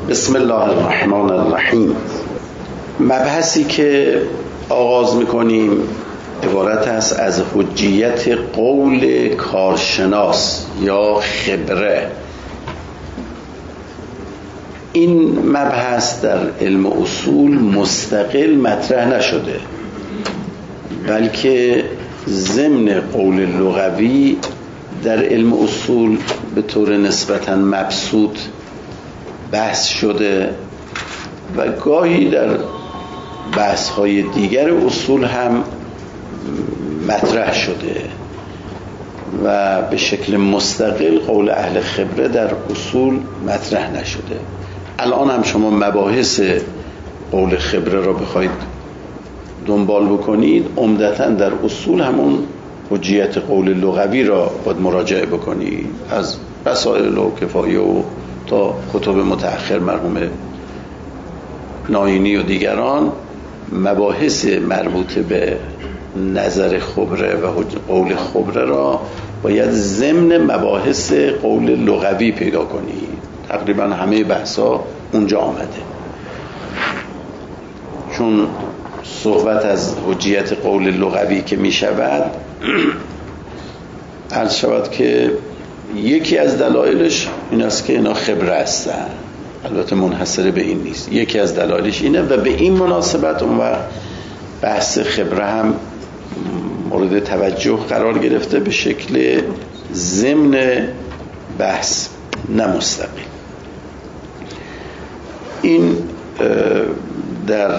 بسم الله الرحمن الرحیم. مبحثی که آغاز میکنیم عبارت است از حجیت قول کارشناس یا خبره. این مبحث در علم اصول مستقل مطرح نشده، بلکه ضمن قول لغوی در علم اصول به طور نسبتاً مبسوط بحث شده و گاهی در بحث‌های دیگر اصول هم مطرح شده و به شکل مستقل قول اهل خبره در اصول مطرح نشده. الان هم شما مباحث قول خبره را بخواید دنبال بکنید، عمدتاً در اصول همون حجیت قول لغوی را باید مراجعه بکنید، از رسائل و کفایه و تا کتب متأخر مرحوم ناینی و دیگران. مباحث مربوط به نظر خبره و قول خبره را باید ضمن مباحث قول لغوی پیدا کنید. تقریبا همه بحثا اونجا آمده، چون صحبت از حجیت قول لغوی که می شود، عرض شود که یکی از دلایلش این است که اینا خبره هستن، البته منحصر به این نیست، یکی از دلایلش اینه و به این مناسبت اون وقت بحث خبره هم مورد توجه قرار گرفته به شکل ضمن بحث، نه مستقل. این در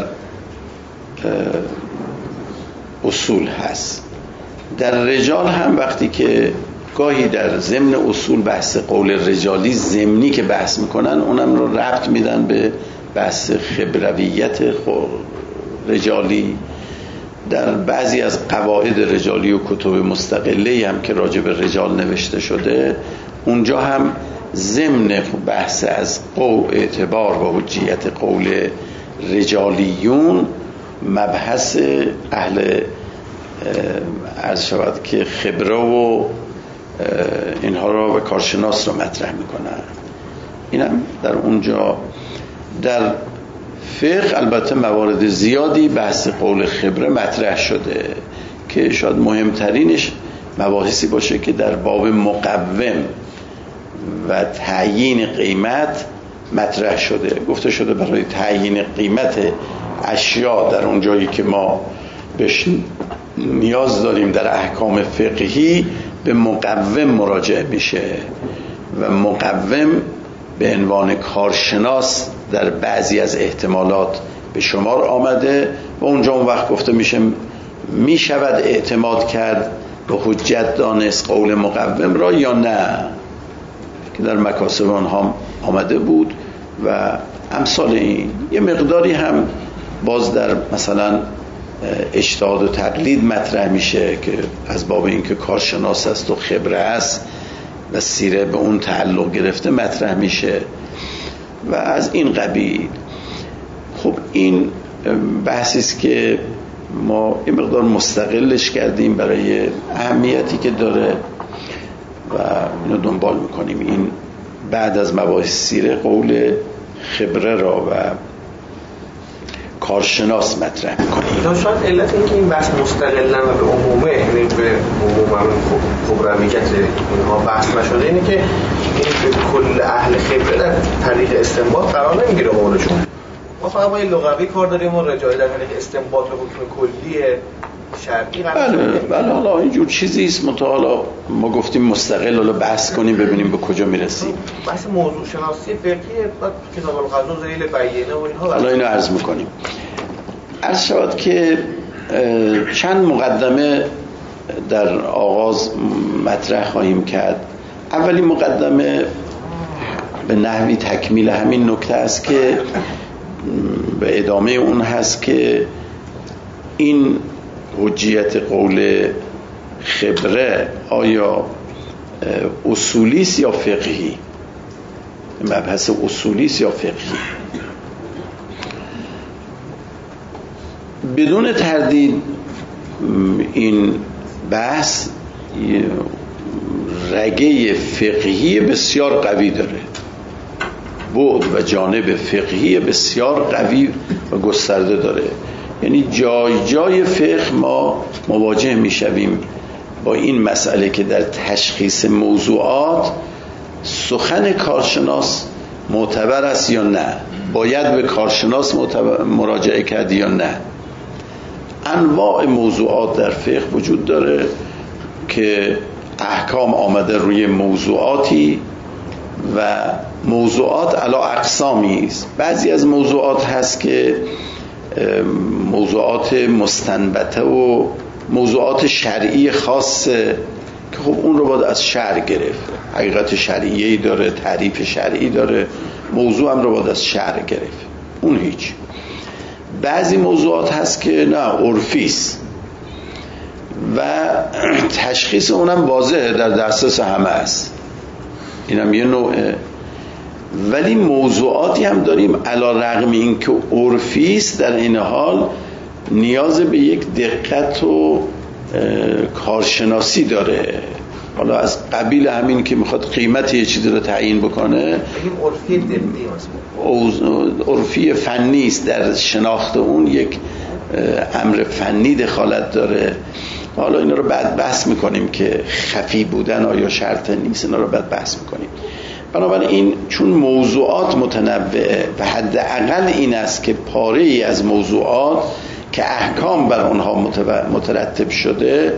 اصول هست. در رجال هم وقتی که گاهی در ضمن اصول بحث قول رجالی ضمنی که بحث میکنن، اونم رو ربط میدن به بحث خبرویت رجالی. در بعضی از قواعد رجالی و کتب مستقلی هم که راجع به رجال نوشته شده، اونجا هم ضمن بحث از اعتبار و حجیت قول رجالیون مبحث اهل عرض شود که خبره و اینها را و کارشناس را مطرح میکنن. اینم در اونجا. در فقه البته موارد زیادی بحث قول خبره مطرح شده که شاید مهمترینش مباحثی باشه که در باب مقوم و تعیین قیمت مطرح شده. گفته شده برای تعیین قیمت اشیاء در اون جایی که ما بهش نیاز داریم در احکام فقهی به مقوم مراجعه میشه و مقوم به عنوان کارشناس در بعضی از احتمالات به شمار آمده و اونجا اون وقت گفته میشه میشود اعتماد کرد و حجت دانست قول مقوم را یا نه، که در مکاسب آنها آمده بود و امثال این. یه مقداری هم باز در مثلا اجتهاد و تقلید مطرح میشه که از باب اینکه کارشناس است و خبره است و سیره به اون تعلق گرفته مطرح میشه و از این قبیل. خب این بحثی است که ما یه مقدار مستقلش کردیم برای اهمیتی که داره و اینو دنبال میکنیم. این بعد از مباحث سیره قول خبره را و کارشناس مطرح میکنیم. شاید علت اینکه این بحث مستقلا و به عمومه، یعنی به عموم خبرویت اینها بحث نشده، اینه که این کل اهل خبره در طریق استنباط قرار نمیگیره قولشون. ما فقط با لغوی کار داریم و رجالی در طریق استنباط و حکم کلی شرعی قرار نمیگیره. بله حالا اینجور چیزی است، حالا ما گفتیم مستقل، حالا بحث کنیم ببینیم به کجا میرسیم. بحث موضوع شناسی فقهی کتاب القضا ذیل بیینه و اینها. حالا اینو عرض میکنیم. عرض شود که چند مقدمه در آغاز مطرح خواهیم کرد. اولی مقدمه به نحوی تکمیل همین نکته است که به ادامه اون هست که این حجیت قول خبره آیا اصولیست یا فقهی؟ مبحث اصولیست یا فقهی؟ بدون تردید این بحث رگه فقهی بسیار قوی داره بعد و جانب فقهی بسیار قوی و گسترده داره. یعنی جای جای فقه ما مواجه میشویم با این مسئله که در تشخیص موضوعات سخن کارشناس معتبر است یا نه، باید به کارشناس مراجعه کرد یا نه. انواع موضوعات در فقه وجود داره که احکام آمده روی موضوعاتی و موضوعات علی اقسامی است. بعضی از موضوعات هست که موضوعات مستنبطه و موضوعات شرعی خاصه که خب اون رو باید از شرع گرفت، حقیقت شرعیه‌ای داره، تعریف شرعی داره، موضوع هم رو باید از شرع گرفت، اون هیچ. بعضی موضوعات هست که نه، عرفی است و تشخیص اونم واضحه، در دسترس همه است، اینم یه نوعه. ولی موضوعاتی هم داریم علی رغم این که عرفی است در این حال نیاز به یک دقت و کارشناسی داره. حالا از قبیل همین که میخواد قیمت یه چیزی رو تعیین بکنه، عرفی فنی است، در شناخت اون یک امر فنی دخالت داره. حالا اینا رو بعد بحث میکنیم که خفی بودن آیا شرط نیست، اینا رو بعد بحث میکنیم. بنابراین چون موضوعات متنوعه و حداقل این است که پاره ای از موضوعات که احکام بر آنها مترتب شده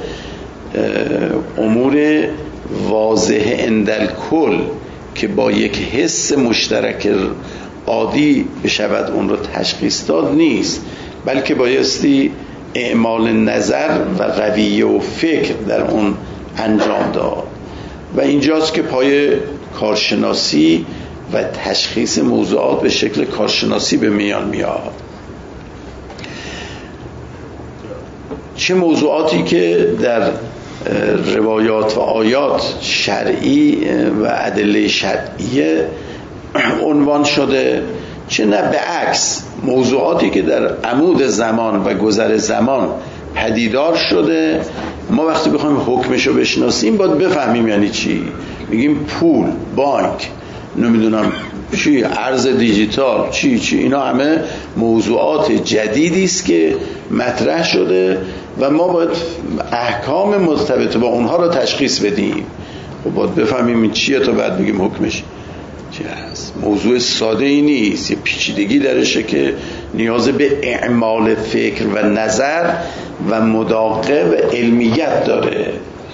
امور واضح اندالکل که با یک حس مشترک عادی بشود اون رو تشخیص داد نیست، بلکه بایستی اعمال نظر و رویه و فکر در اون انجام داد و اینجاست که پای کارشناسی و تشخیص موضوعات به شکل کارشناسی به میان میاد. چه موضوعاتی که در روایات و آیات شرعی و ادله شرعیه عنوان شده، چه نه به عکس موضوعاتی که در عمود زمان و گذر زمان پدیدار شده. ما وقتی بخوایم حکمشو بشناسیم باید بفهمیم یعنی چی. میگیم پول، بانک، نمیدونم چی، ارز دیجیتال، چی اینا همه موضوعات جدیدی است که مطرح شده و ما باید احکام مرتبط با اونها رو تشخیص بدیم. خب باید بفهمیم این چیه تا بعد بگیم حکمش چی هست. موضوع ساده ای نیست، یه پیچیدگی درشه که نیاز به اعمال فکر و نظر و مداقه و علمیت داره.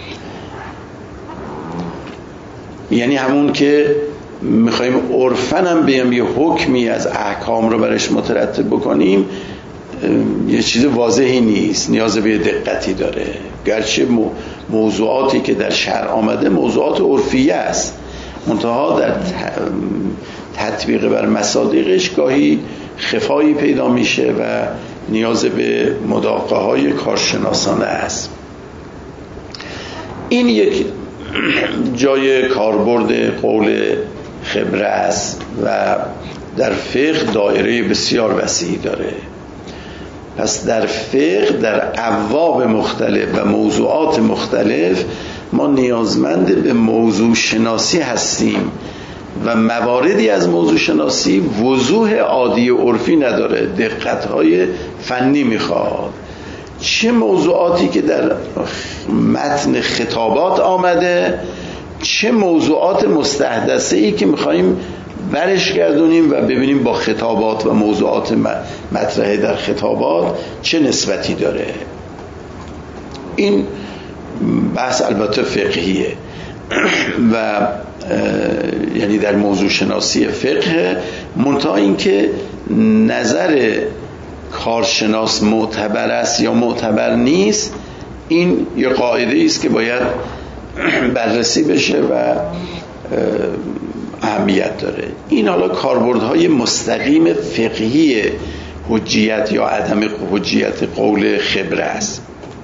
یعنی همون که میخوایم عرفن هم بیم یه حکمی از احکام رو برش مترتب بکنیم، یه چیز واضحی نیست، نیاز به دقتی داره. گرچه موضوعاتی که در شرع آمده موضوعات عرفیه است، منتها در تطبیق بر مصادیقش گاهی خفایی پیدا میشه و نیاز به مداقه های کارشناسانه است. این یک جای کاربرد قول خبره است و در فقه دایره بسیار وسیعی داره. پس در فقه در ابواب مختلف و موضوعات مختلف ما نیازمند به موضوع شناسی هستیم و مواردی از موضوع شناسی وضوح عادی عرفی نداره، دقت‌های فنی میخواد. چه موضوعاتی که در متن خطابات آمده، چه موضوعات مستحدثه‌ای که میخواییم برش گردونیم و ببینیم با خطابات و موضوعات مطرحه در خطابات چه نسبتی داره. این بحث البته فقهیه و یعنی در موضوع شناسی فقه، منتها این که نظر کارشناس معتبر است یا معتبر نیست، این یه قاعده است که باید بررسی بشه و اهمیت داره. این حالا کاربردهای مستقیم فقهی حجیت یا عدم حجیت قول خبره است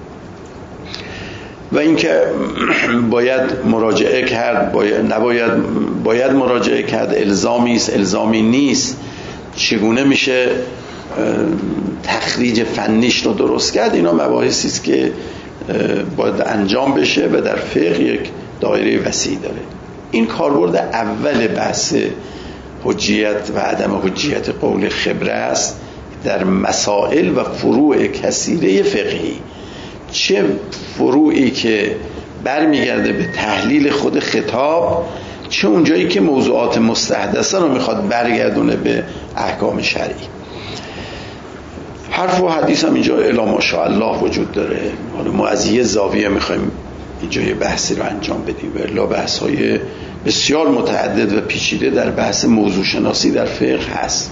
و اینکه باید مراجعه کرد، باید مراجعه کرد، الزامی است، الزامی نیست، چگونه میشه تخریج فنیش رو درست کرد، اینا مباحثی است که باید انجام بشه و در فقه یک دایره وسیع داره. این کاربرد اول بحث حجیت و عدم حجیت قول خبره است در مسائل و فروع کثیره فقهی، چه فروعی که برمیگرده به تحلیل خود خطاب، چه اونجایی که موضوعات مستحدثه رو میخواد برگردونه به احکام شرعی. حرف و حدیث هم اینجا الا ماشاءالله وجود داره. حالا ما از یه زاویه میخوایم اینجا یه بحثی رو انجام بدیم، الا بحث‌های بسیار متعدد و پیچیده در بحث موضوع شناسی در فقه هست.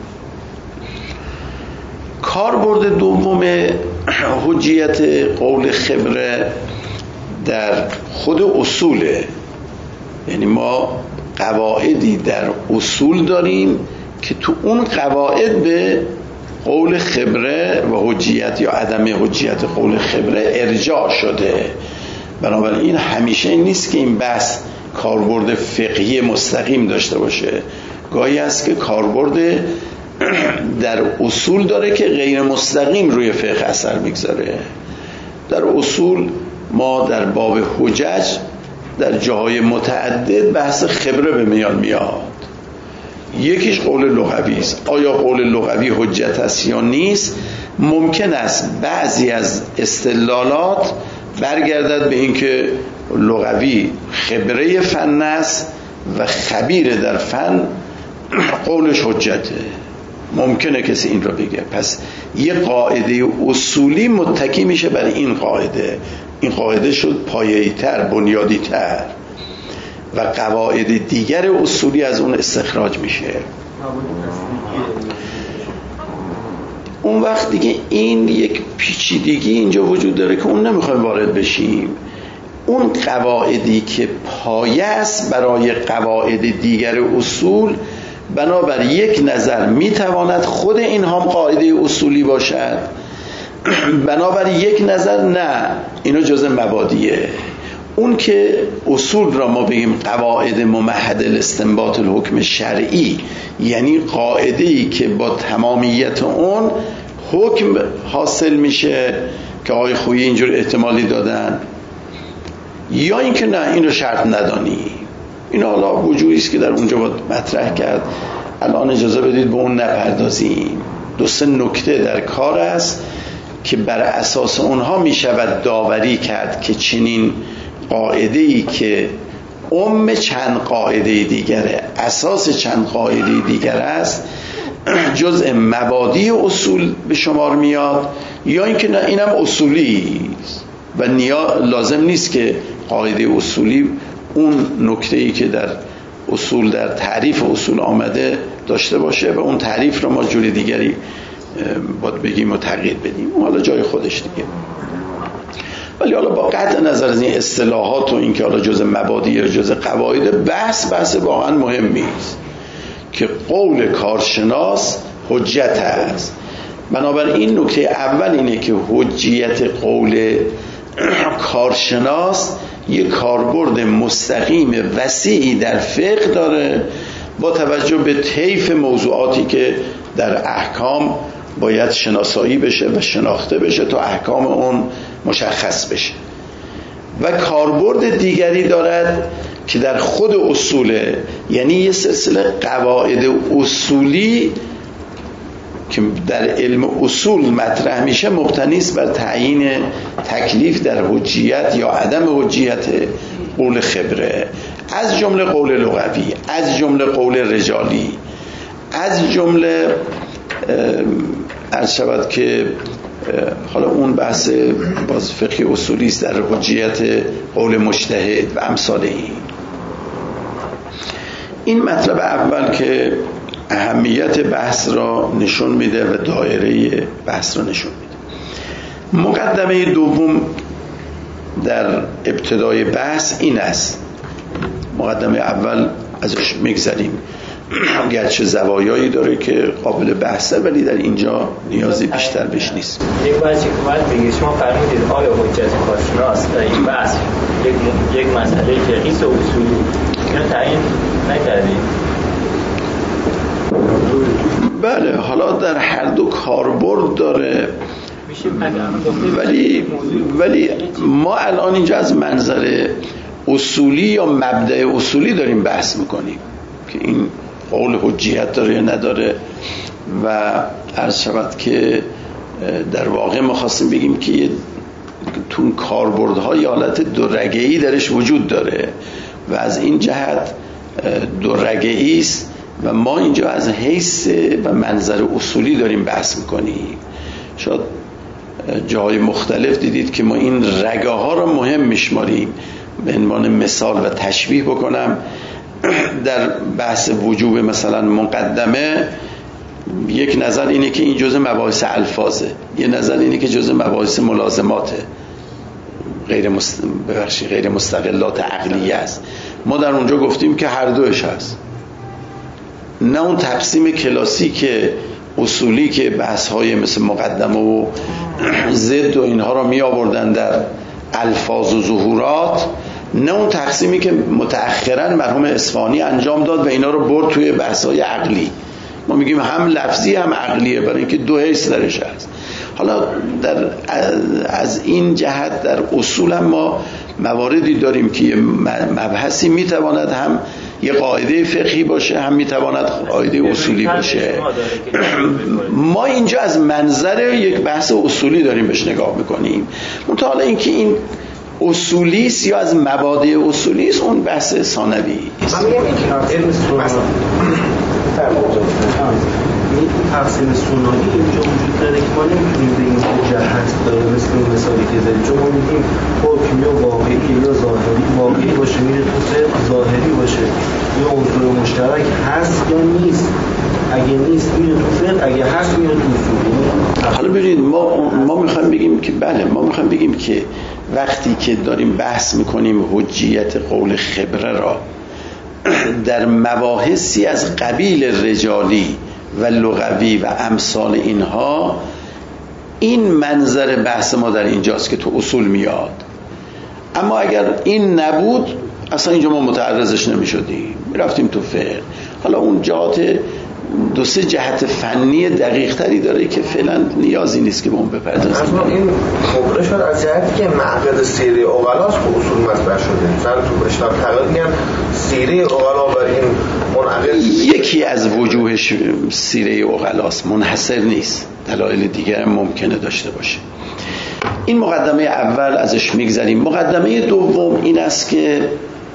کاربرد دوم حجیت قول خبره در خود اصوله. یعنی ما قواعدی در اصول داریم که تو اون قواعد به قول خبره و حجیت یا عدم حجیت قول خبره ارجاع شده. بنابراین همیشه این نیست که این بحث کاربرد فقهی مستقیم داشته باشه، گاهی است که کاربرد در اصول داره که غیر مستقیم روی فقه اثر میگذاره. در اصول ما در باب حجج در جاهای متعدد بحث خبره به میان میاد. یکیش قول لغوی است. آیا قول لغوی حجت است یا نیست؟ ممکن است بعضی از استدلالات برگردد به اینکه لغوی خبره فن است و خبیر در فن قولش حجته. ممکنه کسی این رو بگه. پس یه قاعده اصولی متکی میشه بر این قاعده. این قاعده شد پایه‌ای تر، بنیادی تر و قواعد دیگر اصولی از اون استخراج میشه. اون وقت دیگه این یک پیچیدگی اینجا وجود داره که اون نمیخوایم وارد بشیم. اون قواعدی که پایه است برای قواعد دیگر اصول، بنابر یک نظر میتواند خود این هم قاعده اصولی باشد، بنابر یک نظر نه، اینو جزء مبادیه. اون که اصول را ما بگیم قواعد ممهد الاستنباط الحکم شرعی، یعنی قاعده‌ای که با تمامیت اون حکم حاصل میشه که آقای خویی اینجور احتمالی دادن، یا اینکه نه این رو شرط ندانی. این حالا وجودی است که در اونجا باید مطرح کرد. الان اجازه بدید به اون نپردازیم. دو سه نکته در کار است که بر اساس اونها می شود داوری کرد که چنین قاعده‌ای که چند قاعده دیگره، اساس چند قاعده دیگر است، جزء مبادی اصول به شمار میاد، یا اینکه نه اینم اصولی است و لازم نیست که قاعده اصولی اون نکته‌ای که در اصول در تعریف اصول آمده داشته باشه و اون تعریف رو ما جور دیگری باید بگیم و تغییر بدیم. حالا جای خودش دیگه. ولی حالا با قطع نظر از این اصطلاحات و این که حالا جزء مبادی یا جزء قواعد، بحث واقعا مهمی است که قول کارشناس حجت است. بنابراین نکته اول اینه که حجیت قول کارشناس یک کاربرد مستقیم وسیعی در فقه داره با توجه به طیف موضوعاتی که در احکام باید شناسایی بشه و شناخته بشه تا احکام اون مشخص بشه. و کاربرد دیگری دارد که در خود اصوله، یعنی یه سلسله قواعد اصولی که در علم اصول مطرح میشه مبتنی است بر تعیین تکلیف در حجیت یا عدم حجیت قول خبره، از جمله قول لغوی، از جمله قول رجالی، از جمله عرض شود که حالا اون بحث باز فقهی اصولی است در حجیت قول مجتهد و امثال این مطلب اول که اهمیت بحث را نشون میده و دایره بحث را نشون میده. مقدمه دوم در ابتدای بحث این است. مقدمه اول ازش میگذریم، گرچه زوایایی داره که قابل بحثه، ولی در اینجا نیازی بیشتر بهش نیست. یک بحثی که باید بگید، شما فرمودید آیا حجت کارشناس در این بحث یک مسئله فقهی و اصولی، اینو تعیین نکردید؟ بله، حالا در هر دو کاربرد داره، ولی ما الان اینجا از منظر اصولی یا مبدأ اصولی داریم بحث میکنیم که این قول حجیت داره یا نداره. و عرض شود که در واقع ما خواستیم بگیم که تو کاربردهای حالت دو رگه‌ای درش وجود داره و از این جهت دو رگه‌ای است و ما اینجا از حیث و منظر اصولی داریم بحث میکنیم. شاید جاهای مختلف دیدید که ما این رگه ها رو مهم میشماریم. به عنوان مثال و تشبیه بکنم، در بحث وجوب مثلا مقدمه یک نظر اینه که این جزء مباحث الفاظه، یه نظر اینه که جزء مباحث ملازماته، غیر مستقلات عقلیه است. ما در اونجا گفتیم که هر دوش هست، نه اون تقسیم کلاسیک اصولی که بحث های مثل مقدمه و ضد و اینها را می آوردن در الفاظ و ظهورات، نه اون تقسیمی که متأخرا مرحوم اصفهانی انجام داد و اینا رو برد توی بحث های عقلی. ما میگیم هم لفظی هم عقلیه، برای اینکه دو حیث درش هست. حالا از این جهت در اصول هم ما مواردی داریم که یه مبحثی میتواند هم یه قاعده فقهی باشه، هم میتواند قاعده اصولی باشه. ما اینجا از منظر یک بحث اصولی داریم بهش نگاه میکنیم. منتها حالا اینکه این اصولی است یا از مبادئ اصولی است، اون بحث ثانوی است. من میگم این علم این تقسیم سنایی اینجا وجود داره که ما نمیتونیم به این جهت داره مثل این مثالی که زدیم، چون ما میگیم حکم یا واقعی یا ظاهری، واقعی باشه میره تو فقه، ظاهری باشه یا عنصر مشترک هست یا نیست، اگه نیست میره تو فقه، اگه هست میره تو اصول. حالا ببینید ما میخوایم بگیم که بله، ما میخوایم بگیم که وقتی که داریم بحث میکنیم حجیت قول خبره را در مباحثی از قبیل رجالی و لغوی و امثال اینها، این منظر بحث ما در اینجاست که تو اصول میاد. اما اگر این نبود اصلا اینجا ما متعرضش نمیشدیم، میرفتیم تو فقه. حالا اون جهات دو سه جهت فنی دقیق تری داره که فعلا نیازی نیست که به اون بپردازیم. اصلا این خبره شد از جهتی که معقد سیره اغلاس به اصول مطبع شده. سر تو اشتاب تقریب میگن سیره اغلا بر این منعقد، یکی از وجوه سیره اغلاس منحصر نیست، دلایل دیگر ممکنه داشته باشه. این مقدمه اول ازش میگذریم. مقدمه دوم این است که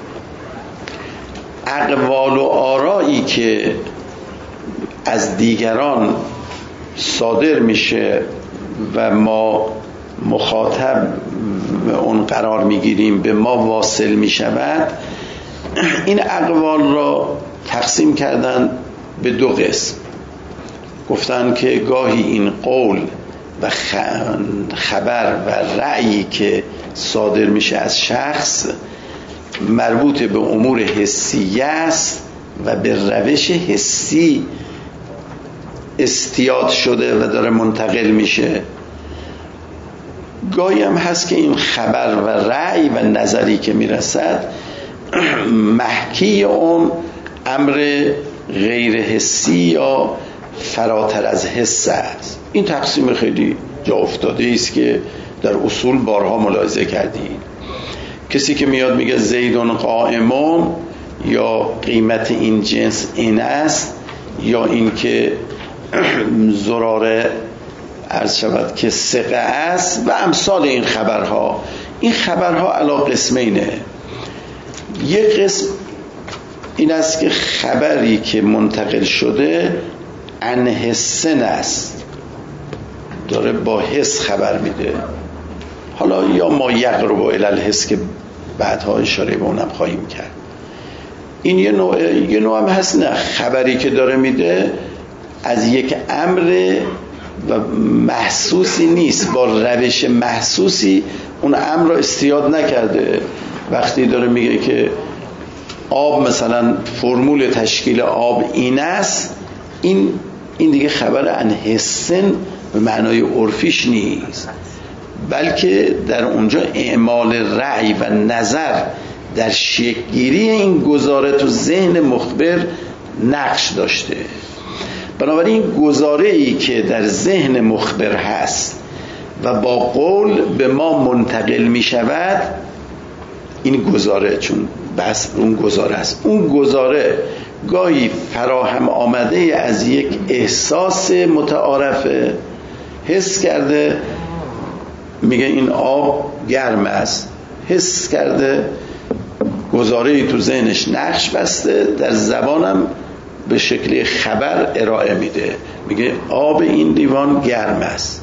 اقوال و آرایی که از دیگران صادر میشه و ما مخاطب اون قرار میگیریم، به ما واصل میشود، این اقوال را تقسیم کردن به دو قسم. گفتن که گاهی این قول و خبر و رأیی که صادر میشه از شخص مربوط به امور حسیه است و به روش حسی استیاد شده و داره منتقل میشه. گاهی هم هست که این خبر و رأی و نظری که میرسد محکی اون امر غیر حسی یا فراتر از حس است. این تقسیم خیلی جا افتاده است که در اصول بارها ملاحظه کردیم. کسی که میاد میگه زیدون قائمون یا قیمت این جنس این است، یا این که زراره عرض شود که ثقه است و امثال این خبرها. این خبرها علی قسمینه. یک قسم این است که خبری که منتقل شده عن حسن است، داره با حس خبر میده. حالا یا ما یقرب الی الحس که بعدها اشاره به اونم خواهیم کرد. این یه نوع هم هست نه، خبری که داره میده از یک امر و محسوسی نیست، با روش محسوسی اون امر را استیاد نکرده. وقتی داره میگه که آب مثلا فرمول تشکیل آب این است، این دیگه خبر عن حسن به معنای عرفیش نیست، بلکه در اونجا اعمال رأی و نظر در شکل‌گیری این گزاره تو ذهن مخبر نقش داشته. بنابراین گزاره‌ای که در ذهن مخبر هست و با قول به ما منتقل می شود، این گزاره، چون بس اون گزاره است، اون گزاره گاهی فراهم آمده از یک احساس متعارفه، حس کرده میگه این آب گرم است، حس کرده گزاره‌ای تو ذهنش نقش بسته، در زبانم به شکل خبر ارائه میده، میگه آب این لیوان گرم است.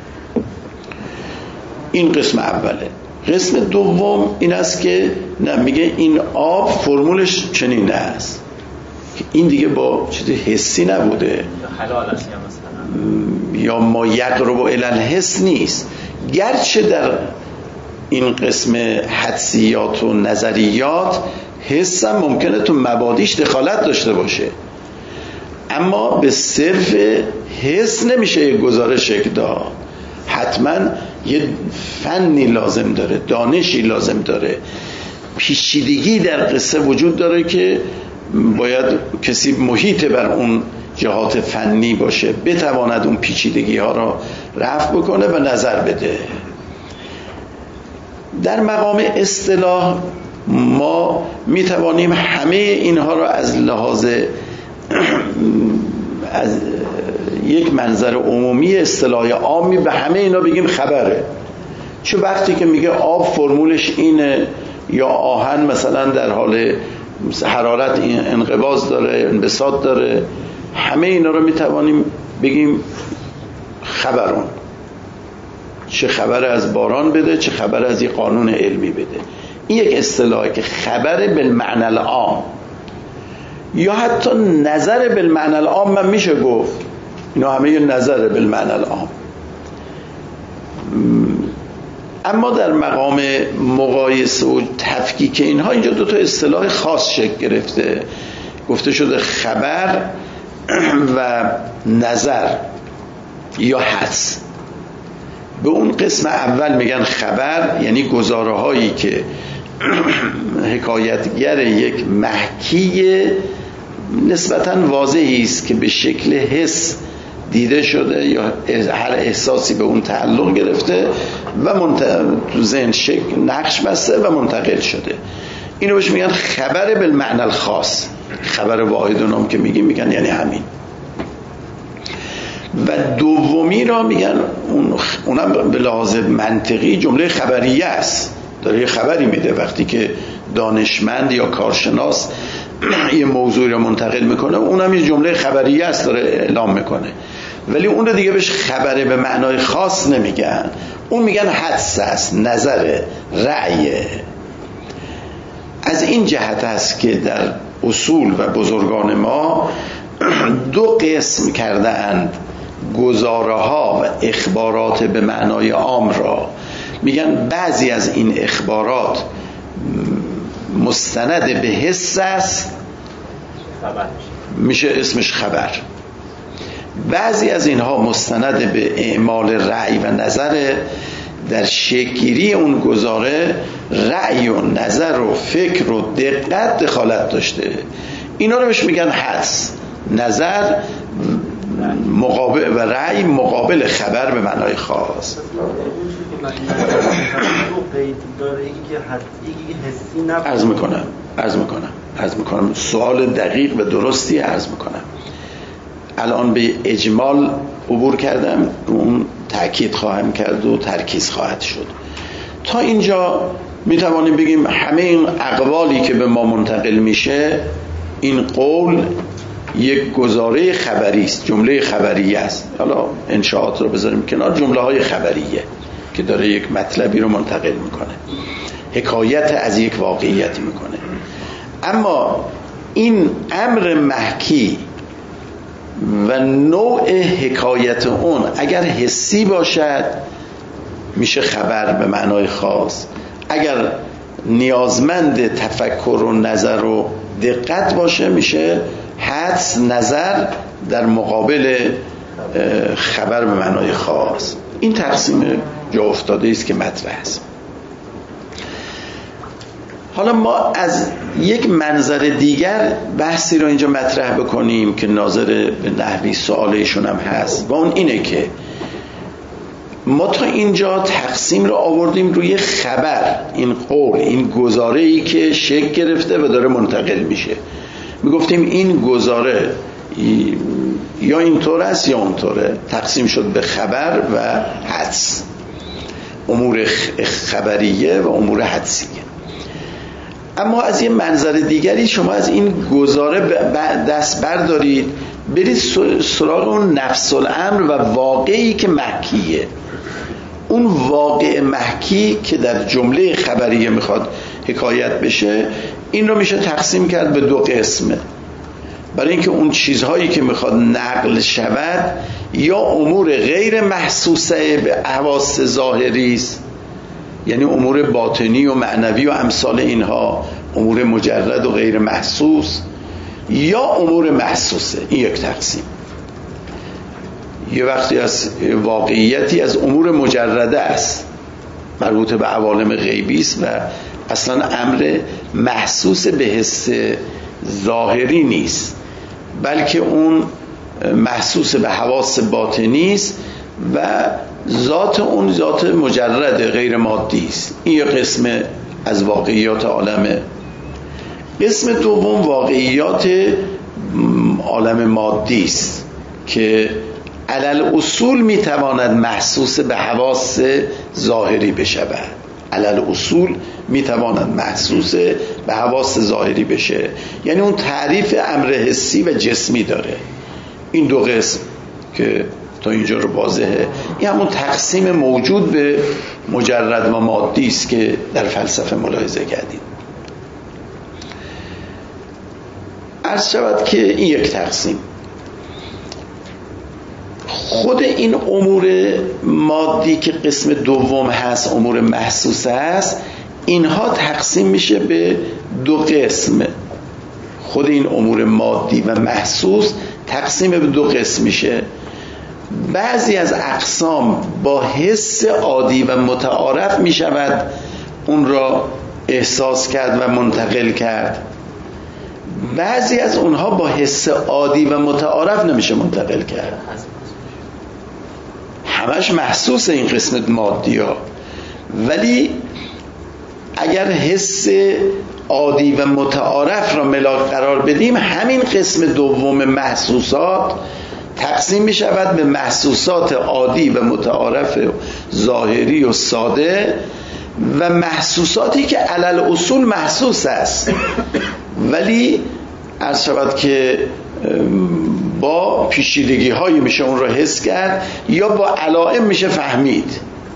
این قسم اوله. قسم دوم این است که نه، میگه این آب فرمولش چنین است، این دیگه با چیزی حسی نبوده، حلال است یا ما یقرب الی الحس نیست. گرچه در این قسم حدسیات و نظریات حس هم ممکنه تو مبادیش دخالت داشته باشه، اما به صرف حس نمیشه یک گزارش شکل داد. حتما یه فنی لازم داره، دانشی لازم داره، پیچیدگی در قصه وجود داره که باید کسی محیط بر اون جهات فنی باشه، بتواند اون پیچیدگی ها را رفع بکنه و نظر بده. در مقام اصطلاح ما میتوانیم همه اینها را از لحاظ از یک منظر عمومی اصطلاح عامی به همه اینا بگیم خبره. چه وقتی که میگه آب فرمولش اینه، یا آهن مثلا در حال حرارت انقباض داره، انبساط داره، همه اینا رو میتوانیم بگیم خبرون. چه خبر از باران بده، چه خبر از یک قانون علمی بده. این یک اصطلاحی که خبر بالمعنی العام، یا حتی نظر بالمعنی العام من میشه گفت، اینا همه یه نظر بالمعنی العام. اما در مقام مقایسه و تفکیک اینها اینجا دو تا اصطلاح خاص شکل گرفته. گفته شده خبر و نظر یا حدس. به اون قسم اول میگن خبر، یعنی گزاره هایی که حکایتگر یک محکی نسبتاً واضحی است که به شکل حس دیده شده یا هر احساسی به اون تعلق گرفته و تو ذهن شکل نقش بسته و منتقل شده. اینو بهش میگن خبر بالمعنی الخاص. خبر واحدونم که میگن یعنی همین. و دومی را میگن اونم به لحاظ منطقی جمله خبریه است، داره یه خبری میده. وقتی که دانشمند یا کارشناس یه موضوع رو منتقل میکنه، اونم یه جمله خبریه است، داره اعلام میکنه. ولی اون رو دیگه بهش خبره به معنای خاص نمیگن، اون میگن حدس است، نظر، رأیه. از این جهت است که در اصول و بزرگان ما دو قسم کرده اند گزاره ها و اخبارات به معنای عام را. میگن بعضی از این اخبارات مستند به حس است، میشه اسمش خبر. بعضی از اینها مستند به اعمال رأی و نظر، در شکل‌گیری اون گزاره رأی و نظر و فکر و دقت دخالت داشته. اینا رو بهش میگن حدس، نظر مقابل و رأی مقابل خبر به معنای خاص. عرض میکنم سوال دقیق و درستی عرض میکنم. الان به اجمال عبور کردم، رو اون تأکید خواهم کرد و ترکیز خواهد شد. تا اینجا میتوانیم بگیم همه این اقوالی که به ما منتقل میشه، این قول یک گزاره خبری است، جمله خبریه است. حالا انشاءات رو بذاریم کنار، جمله های خبریه که داره یک مطلبی رو منتقل میکنه، حکایت از یک واقعیت میکنه. اما این امر محکی و نوع حکایت اون اگر حسی باشد میشه خبر به معنای خاص، اگر نیازمند تفکر و نظر و دقت باشه میشه حدس، نظر در مقابل خبر به معنای خاص. این تقسیم جا افتاده است که مطرح است. حالا ما از یک منظر دیگر بحثی رو اینجا مطرح بکنیم که ناظر به نحوی سوال ایشون هم هست، و اون اینه که ما تا اینجا تقسیم رو آوردیم روی خبر، این قول، این گزاره‌ای که شکل گرفته و داره منتقل میشه. میگفتیم این گزاره یا اینطور است یا اونطوره، تقسیم شد به خبر و حدس، امور خبریه و امور حدسیه. اما از یه منظر دیگری شما از این گزاره دست بردارید، برید سراغ اون نفس الامر و واقعی که محکیه. اون واقع محکی که در جمله خبریه میخواد حکایت بشه، این رو میشه تقسیم کرد به دو قسمه. برای اینکه اون چیزهایی که میخواد نقل شود یا امور غیر محسوسه به حواس ظاهری است، یعنی امور باطنی و معنوی و امثال اینها، امور مجرد و غیر محسوس، یا امور محسوسه. این یک تقسیم. یه وقتی از واقعیتی از امور مجرده است، مربوط به عوالم غیبی است و اصلا امر محسوس به حس ظاهری نیست، بلکه اون محسوس به حواس باطنی است و ذات اون ذات مجرد غیر مادی است. این یه قسم از واقعیات عالمه. قسم دوم واقعیات عالم مادی است که علل اصول میتواند محسوس به حواس ظاهری بشود. علل اصول میتواند محسوس به حواس ظاهری بشه، یعنی اون تعریف امر حسی و جسمی داره. این دو قسم که تا اینجا رو واضحه، این همون تقسیم موجود به مجرد و مادی است که در فلسفه ملاحظه کردیم. عرض شود که این یک تقسیم. خود این امور مادی که قسم دوم هست، امور محسوس هست، اینها تقسیم میشه به دو قسم. خود این امور مادی و محسوس تقسیم به دو قسم میشه. بعضی از اقسام با حس عادی و متعارف میشود اون را احساس کرد و منتقل کرد. بعضی از اونها با حس عادی و متعارف نمیشه منتقل کرد. همش محسوس این قسمت مادی ها، ولی اگر حس عادی و متعارف را ملاک قرار بدیم، همین قسم دوم محسوسات تقسیم می شود به محسوسات عادی و متعارف ظاهری و ساده و محسوساتی که علل اصول محسوس است، ولی عرض شود که با پیچیدگی هایی میشه اون رو حس کرد یا با علائم میشه فهمید.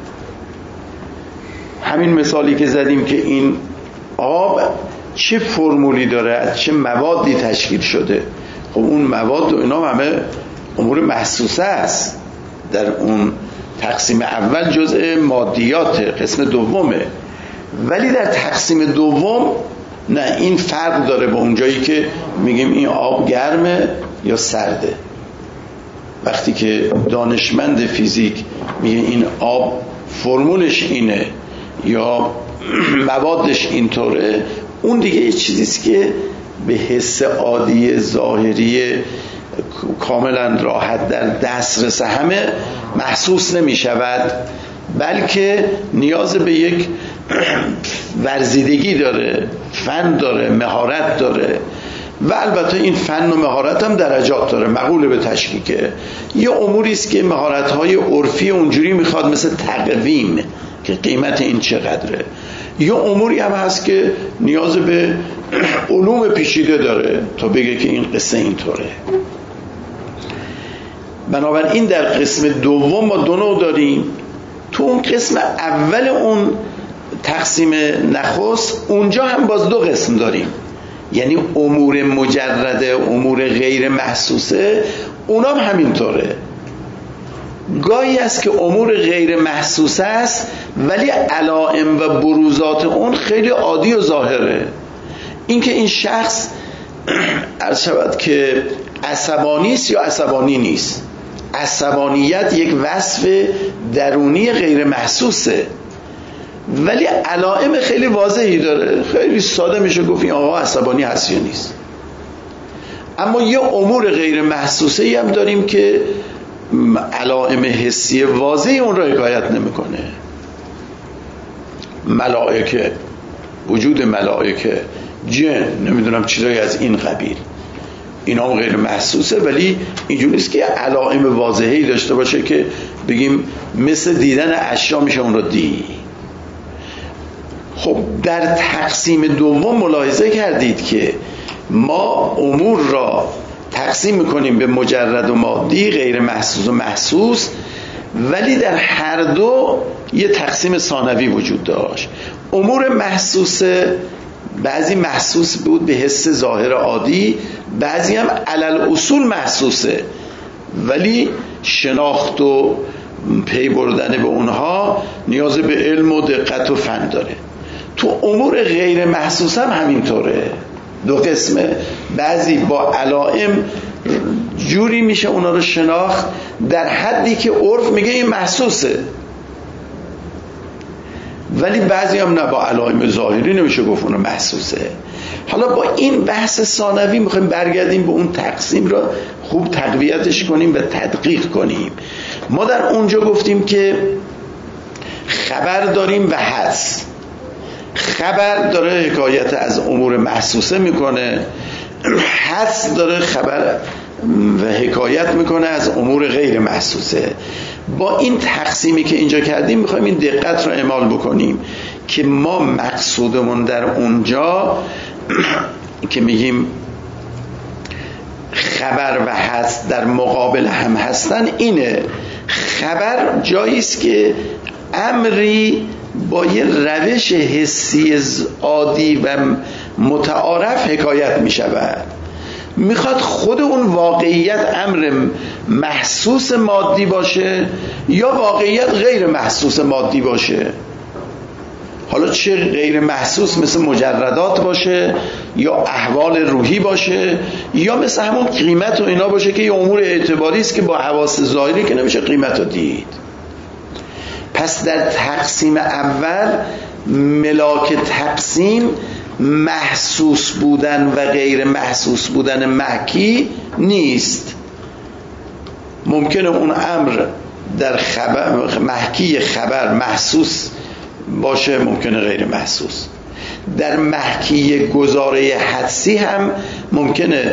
همین مثالی که زدیم که این آب چه فرمولی داره، از چه موادی تشکیل شده، خب اون مواد و اینا همه امور محسوسه است. در اون تقسیم اول جزء مادیات قسم دومه، ولی در تقسیم دوم نه، این فرق داره با اونجایی که میگیم این آب گرمه یا سرده. وقتی که دانشمند فیزیک میگه این آب فرمولش اینه یا موادش اینطوره، اون دیگه یه چیزیست که به حس عادی ظاهری کاملا راحت در دسترس همه محسوس نمی شود، بلکه نیاز به یک ورزیدگی داره، فن داره، مهارت داره و البته این فن و مهارت هم درجات داره، مقوله به تشکیکه. یه اموری است که مهارت‌های عرفی اونجوری میخواد، مثل تقویم که قیمت این چقدره. یه اموری هم هست که نیاز به علوم پیچیده داره تا بگه که این قصه اینطوره. بنابراین در قسم دوم ما دو نوع داریم. تو اون قسم اول اون تقسیم نخست، اونجا هم باز دو قسم داریم، یعنی امور مجرده، امور غیر محسوسه، اونا هم همینطوره. گاهی است که امور غیر محسوسه است ولی علائم و بروزات اون خیلی عادی و ظاهره. اینکه این شخص عرض شود که عصبانی است یا عصبانی نیست. عصبانیت یک وصف درونی غیر محسوسه، ولی علائم خیلی واضحی داره. خیلی ساده میشه گفت این آقا عصبانی هست یا نیست. اما یه امور غیر محسوسه هم داریم که علائم حسی واضحی اون را حکایت نمیکنه. ملائکه، وجود ملائکه، جن، نمیدونم چیزایی از این قبیل، اینا غیر محسوسه، ولی اینجوری نیست که علائم واضحی داشته باشه که بگیم مثل دیدن اشیا میشه اون رو دید. خب در تقسیم دوم ملاحظه کردید که ما امور را تقسیم میکنیم به مجرد و مادی، غیر محسوس و محسوس، ولی در هر دو یه تقسیم ثانوی وجود داشت. امور محسوسه بعضی محسوس بود به حس ظاهر عادی، بعضی هم علل اصول محسوسه ولی شناخت و پی بردن به اونها نیاز به علم و دقت و فن داره. تو امور غیر محسوس هم همینطوره، دو قسمه. بعضی با علائم جوری میشه اونا رو شناخت در حدی که عرف میگه این محسوسه، ولی بعضی هم نه، با علائم ظاهری نمیشه گفت اون محسوسه. حالا با این بحث ثانوی میخوایم برگردیم به اون تقسیم را خوب تقویتش کنیم و تدقیق کنیم. ما در اونجا گفتیم که خبر داریم و حدس. خبر داره حکایت از امور محسوسه میکنه، حدس داره خبر و حکایت میکنه از امور غیر محسوسه. با این تقسیمی که اینجا کردیم میخوایم این دقت رو اعمال بکنیم که ما مقصودمون در اونجا که میگیم خبر و حدس در مقابل هم هستن اینه. خبر جاییست که امری با یه روش حسی عادی و متعارف حکایت می شود، میخواد خود اون واقعیت امر محسوس مادی باشه یا واقعیت غیر محسوس مادی باشه. حالا چه غیر محسوس مثل مجردات باشه یا احوال روحی باشه یا مثل همون قیمت و اینا باشه که یه امور اعتباری است که با حواس ظاهری که نمیشه قیمت رو دید. پس در تقسیم اول ملاک تقسیم محسوس بودن و غیر محسوس بودن محکی نیست. ممکنه اون امر در خبر محکی خبر محسوس باشه، ممکنه غیر محسوس. در محکی گزاره حدسی هم ممکنه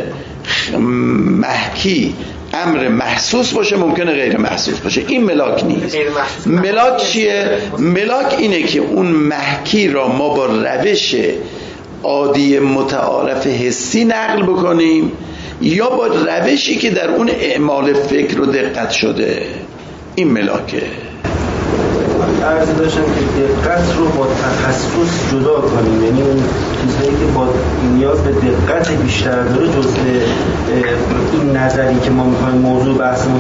محکی امر محسوس باشه، ممکنه غیر محسوس باشه. این ملاک نیست. ملاک چیه؟ ملاک اینه که اون محکی را ما با روش عادی متعارف حسی نقل بکنیم یا با روشی که در اون اعمال فکر و دقت شده. این ملاکه. عرض داشتم که دقت رو با تخصص جدا کنیم، یعنی اون چیزهایی که با نیاز به دقت بیشتر داره جزء این نظری که ما میخوایم موضوع بحثمون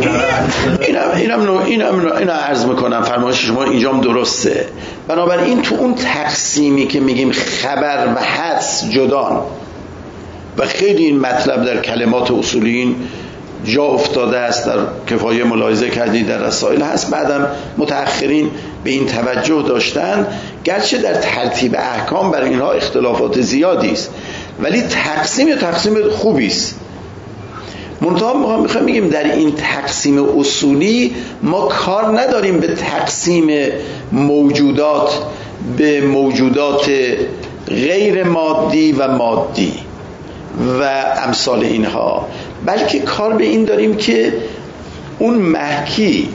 اینم عرض میکنم. فرمایش شما اینجام درسته. بنابراین تو اون تقسیمی که میگیم خبر و حدس جدان و خیلی این مطلب در کلمات اصولیین جا افتاده است، در کفایه ملاحظه کردید در رسائل هست، بعدم متأخرین به این توجه داشتن، گرچه در ترتیب احکام برای اینها اختلافات زیادی است ولی تقسیم خوبی است. منتها میخوایم بگیم در این تقسیم اصولی ما کار نداریم به تقسیم موجودات به موجودات غیر مادی و مادی و امثال اینها، بلکه کار به این داریم که اون محکی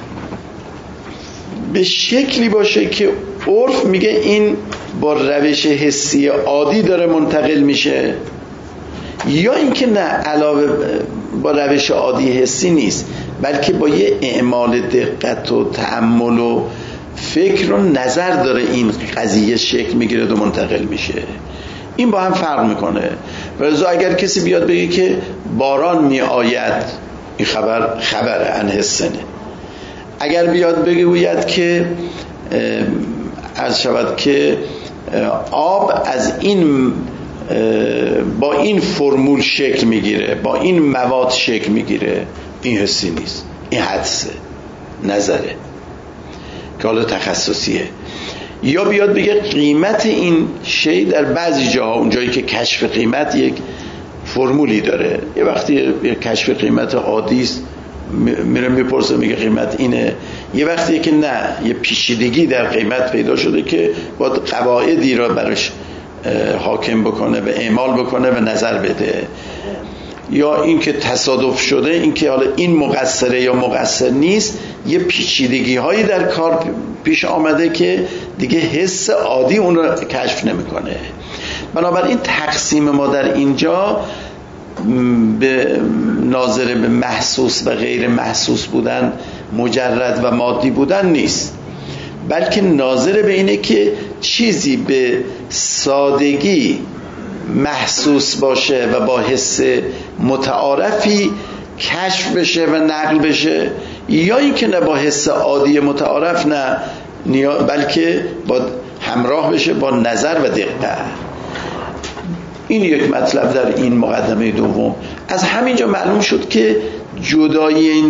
به شکلی باشه که عرف میگه این با روش حسی عادی داره منتقل میشه، یا اینکه نه علاوه با روش عادی حسی نیست بلکه با یه اعمال دقت و تأمل و فکر و نظر داره این قضیه شکل میگیره و منتقل میشه. این با هم فرق میکنه. ولذا اگر کسی بیاد بگه که باران میآید، این خبر عن حسنه. اگر بیاد بگوید که عرض شود که آب از این با این فرمول شکل میگیره، با این مواد شکل میگیره، این حسی نیست، این حدسه، نظره که حالا تخصصیه. یا بیاد بگه قیمت این شی در بعضی جاها، اونجایی که کشف قیمت یک فرمولی داره، یه وقتی یه کشف قیمت عادی است میره میپرسه میگه قیمت اینه، یه وقتی که نه، یه پیچیدگی در قیمت پیدا شده که باید قواعدی را برش حاکم بکنه و اعمال بکنه و نظر بده. یا اینکه تصادف شده، اینکه حالا این مقصره یا مقصر نیست، یه پیچیدگی هایی در کار پیش آمده که دیگه حس عادی اون رو کشف نمیکنه. بنابراین تقسیم ما در اینجا به ناظر به محسوس و غیر محسوس بودن، مجرد و مادی بودن نیست، بلکه ناظر به اینه که چیزی به سادگی محسوس باشه و با حس متعارفی کشف بشه و نقل بشه، یا اینکه نه با حس عادی متعارف نه، بلکه با همراه بشه با نظر و دقت. این یک مطلب در این مقدمه دوم. از همینجا معلوم شد که جدای این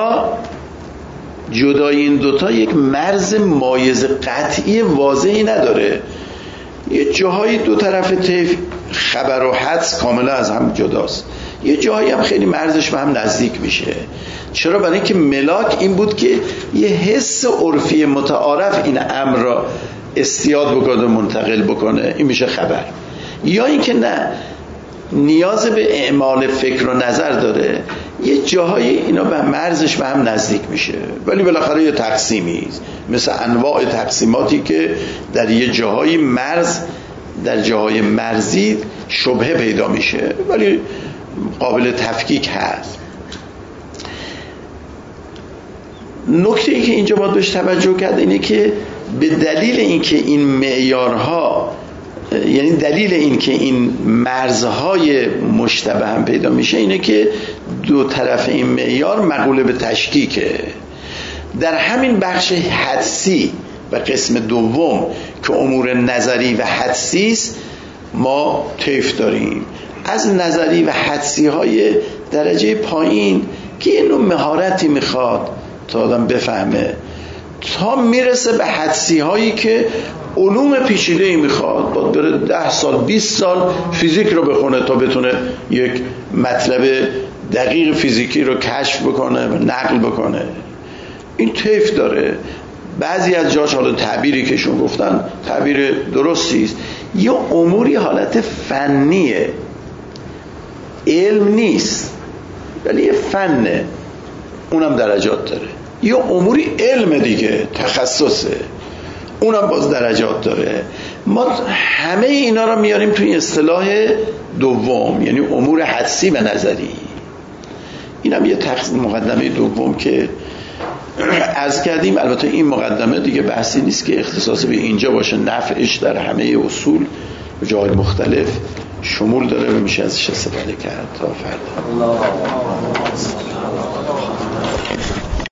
دوتا یک مرز مایز قطعی واضحی نداره. یه جاهای دو طرف طیف خبر و حدس کاملا از هم جداست، یه جاهایی هم خیلی مرزش به هم نزدیک میشه. چرا؟ برای اینکه ملاک این بود که یه حس عرفی متعارف این امر را استیاد بکنه، منتقل بکنه، این میشه خبر. یا اینکه نه، نیاز به اعمال فکر و نظر داره، یه جاهایی اینا به مرزش به هم نزدیک میشه، ولی بالاخره یه تقسیمی است، مثل انواع تقسیماتی که در یه جاهایی مرز، در جاهای مرزی شبهه پیدا میشه ولی قابل تفکیک هست. نکته ای که اینجا باید بهش توجه کرد اینه که به دلیل اینکه این معیارها، یعنی دلیل این که این مرزهای مشتبه هم پیدا میشه اینه که دو طرف این معیار مقوله به تشکیکه. در همین بخش حدسی و قسم دوم که امور نظری و حدسی است ما طیف داریم. از نظری و حدسی های درجه پایین که یه نوع مهارتی میخواد تا آدم بفهمه، تا میرسه به حدسی هایی که علوم پیچیده‌ای میخواد، باید بره 10 سال 20 سال فیزیک رو بخونه تا بتونه یک مطلب دقیق فیزیکی رو کشف بکنه و نقل بکنه. این طیف داره. بعضی از جاش حالا تعبیری که شون گفتن تعبیر درستی است، یه اموری حالت فنیه، علم نیست ولی یه فنه، اونم درجات داره. یه اموری علم دیگه، تخصصه، اونم باز درجات داره. ما همه اینا رو میاریم توی اصطلاح دوم، یعنی امور حدسی و نظری. اینم یه مقدمه دوم که عرض کردیم. البته این مقدمه دیگه بحثی نیست که اختصاص به اینجا باشه، نفعش در همه اصول و جای مختلف شمول داره و میشه ازش استفاده کرد. تا فردا.